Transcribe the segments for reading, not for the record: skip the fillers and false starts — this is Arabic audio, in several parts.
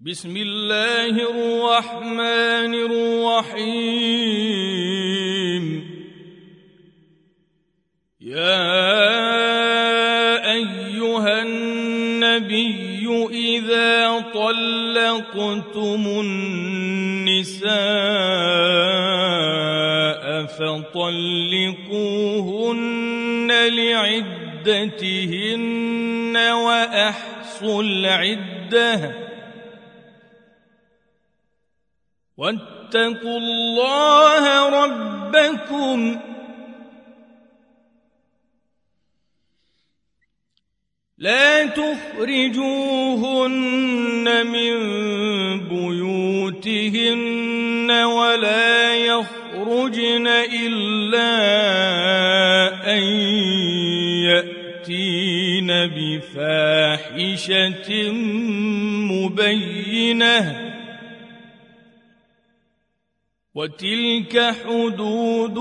بسم الله الرحمن الرحيم. يا أيها النبي إذا طلقتم النساء فطلقوهن لعدتهن وأحصوا العدة واتقوا الله ربكم لا تخرجوهن من بيوتهن ولا يخرجن إلا أن يأتين بفاحشة مبينة وتلك حدود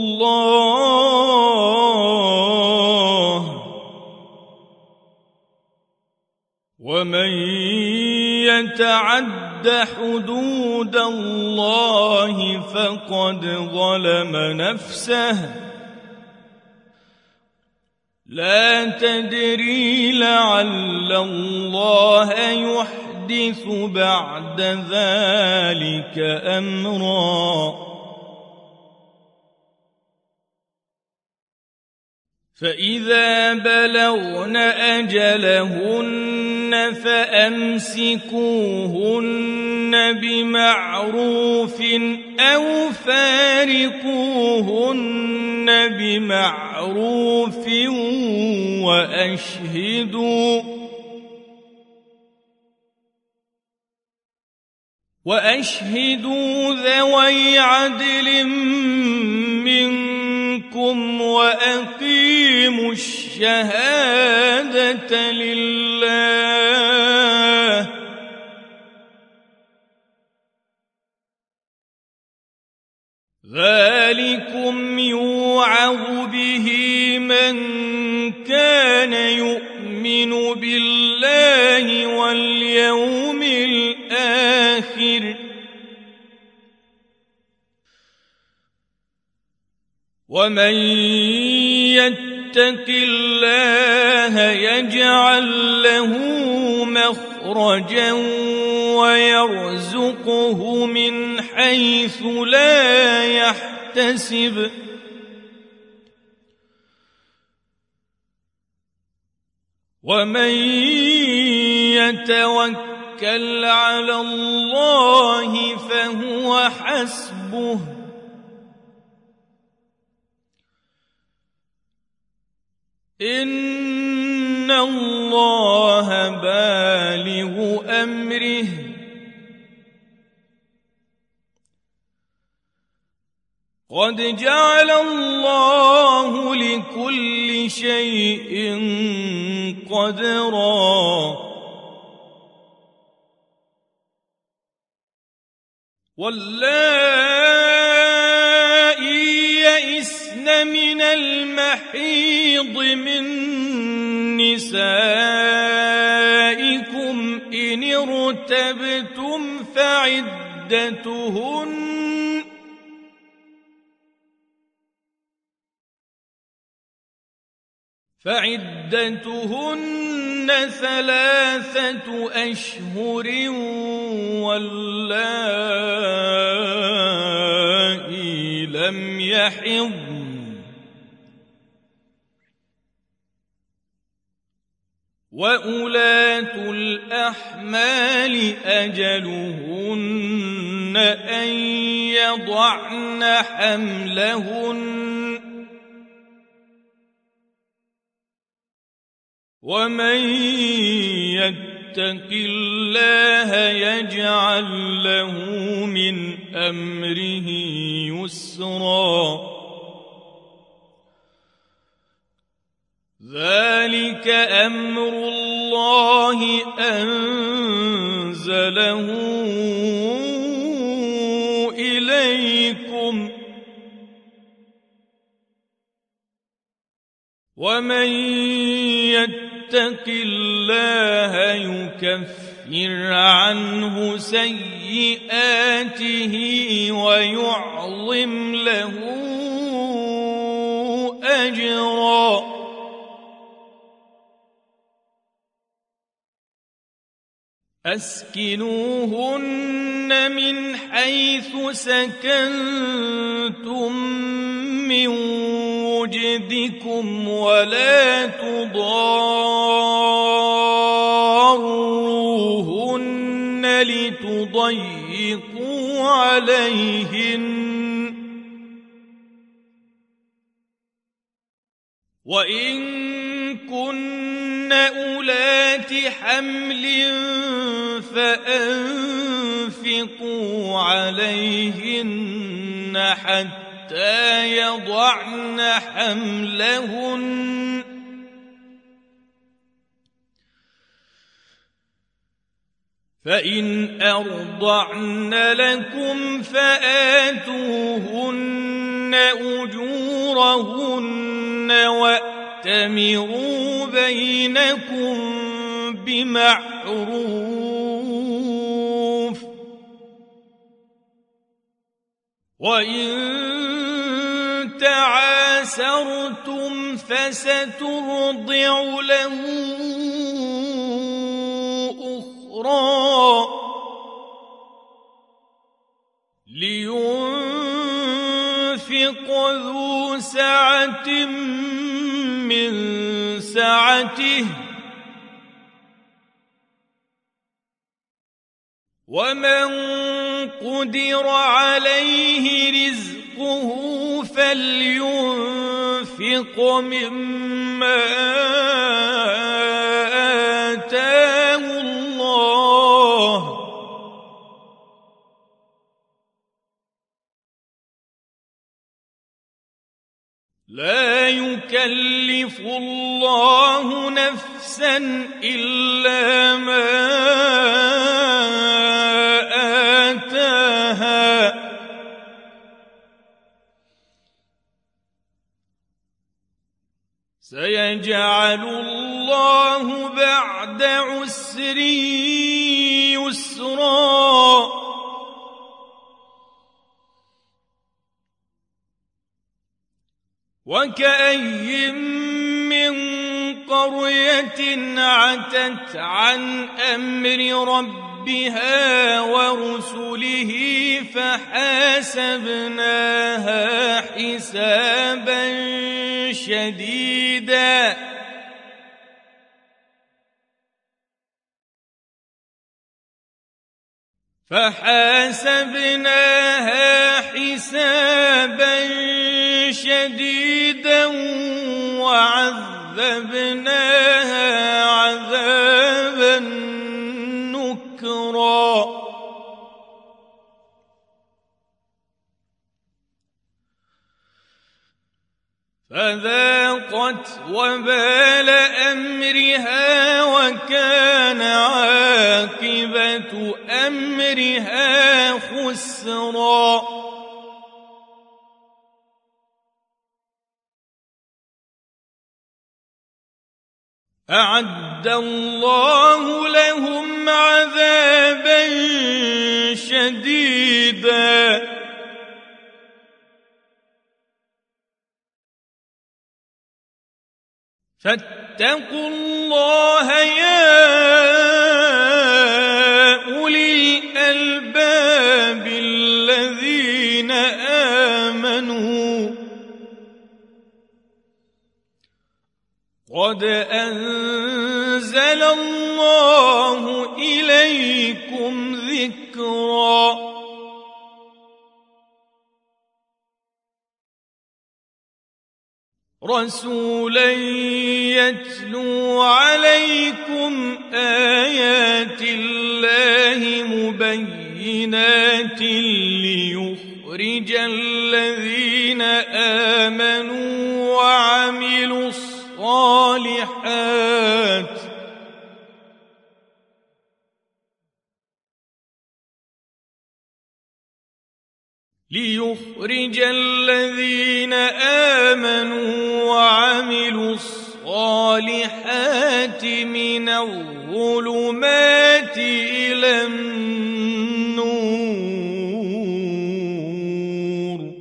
الله ومن يتعد حدود الله فقد ظلم نفسه لا تدري لعل الله يحدث بعد ذلك أمرا فإذا بلغن أجلهن فأمسكوهن بمعروف أو فارقوهن بمعروف وأشهدوا ذوي عدل منكم وأقيموا الشهادة لله ذلكم يوعظ به من كان يؤمن بالله واليوم الآخر ومن يتق الله يجعل له مخرجا ويرزقه من حيث لا يحتسب ومن يتوكل على الله فهو حسبه إن الله بالغ أمره قد جعل الله لكل شيء قدرا واللائي يئسن من المحيض من نسائكم إن ارتبتم فعدتهن 3 أشهر واللائي لم يحضن وأولاة الأحمال أجلهن أن يضعن حملهن ومن يتق الله يجعل له من أمره يسرا ذلك أمر الله أنزله إليكم ومن يتق الله يكفر يكفر عنه سيئاته ويعظم له أجرا. أسكنوهن من حيث سكنتم من وجدكم ولا تضاروهن لتضيقوا عليهن، وإن كن أولات حمل فأنفقوا عليهن حتى يضعن حملهن، فإن أرضعن لكم فآتوهن أجورهن وأتمروا بينكم بمعروف، وإن تعاسرتم فسترضع له أخرى، لينفق ذو سعة من سعته، ومن قدر عليه رزقه فلينفق مما آتاه الله، لا يكلف الله نفسا إلا ما آتاها، سيجعل الله بعد عسر يسرا. وكأي من قرية عتت عن أمر ربها ورسله فحاسبناها حسابا شديدا وعذبناها عذابا نكرا. فذاقت وبال أمرها وكان عاقبة أمرها خسرا. أعد الله لهم عذابا شديدا فاتقوا الله يا أولي الألباب الذين آمنوا قد أنزل الله إليكم ذكرا. رسولا يتلو عليكم آيات الله مبينات ليخرج الذين آمنوا وعملوا الصالحات من الظلمات النور.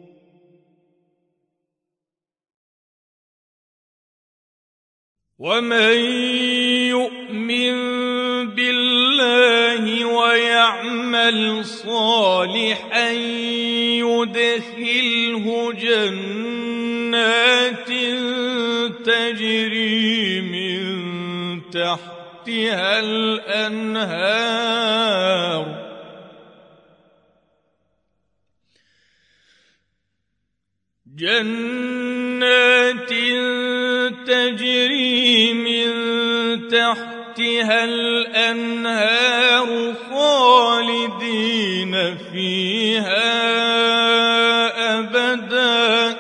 ومن يؤمن بالله ويعمل صالحا يدخله جنات تجري من تحتها الأنهار تجري من تحتها الأنهار خالدين فيها أبدا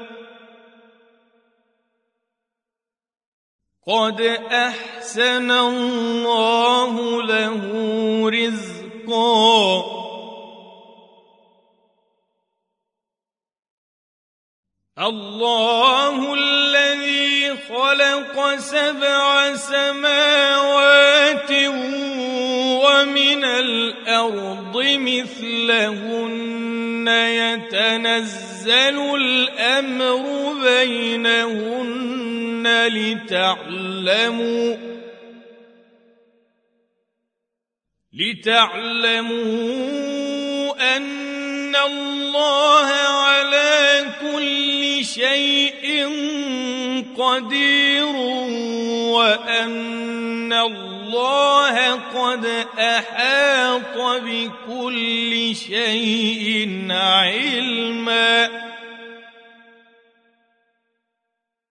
قد أحسن الله له رزقا. الله الذي خلق 7 سماوات ومن الأرض مثلهن يتنزل الأمر بينهن لتعلموا أن الله على كل شيء قدير وأن الله قد أحاط بكل شيء علما.